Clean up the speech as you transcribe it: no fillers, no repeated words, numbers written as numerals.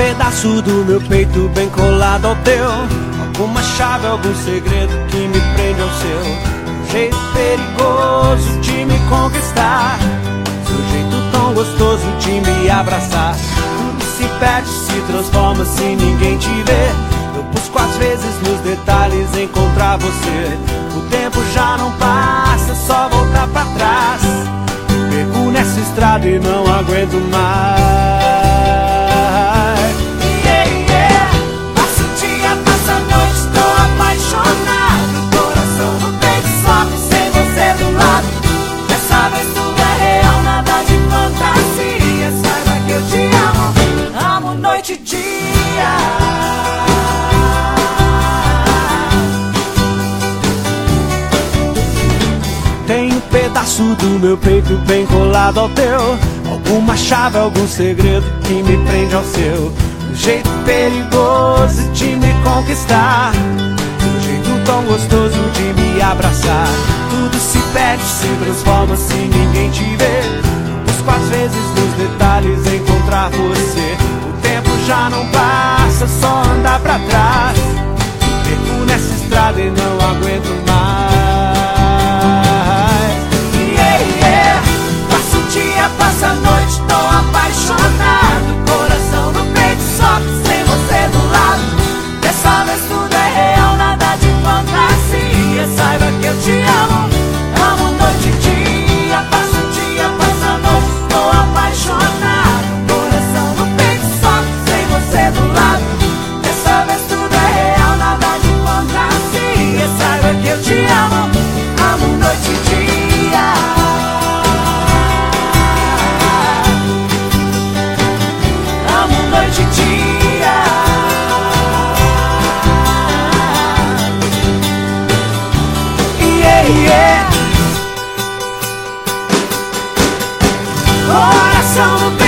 pedaço do meu peito bem colado ao teu, alguma chave, algum segredo que me prende ao seu. Um jeito perigoso de me conquistar, seu jeito tão gostoso de me abraçar. Tudo se perde, se transforma se ninguém te vê. Eu busco às vezes nos detalhes encontrar você. O tempo já não passa, é só voltar pra trás. Perco nessa estrada e não aguento mais. Noite e dia. Tem um pedaço do meu peito bem colado ao teu, alguma chave, algum segredo que me prende ao seu. Um jeito perigoso de me conquistar, um jeito tão gostoso de me abraçar. Tudo se perde, se transforma se ninguém te vê. Busco às vezes nos detalhes encontrar você. Já não passa, só andar pra trás. Perco nessa estrada e não aguento mais. Passa o dia, passa a noite, tô apaixonado. Coração no peito, só sem você do lado. Dessa vez tudo é real, nada de fantasia. Saiba que eu te amo, amo noite e dia. Passa o dia, passa a noite, tô apaixonado. Do lado, dessa vez tudo é real, nada de fantasia. Saiba que eu te amo, amo noite e dia. Amo noite e dia. Coração no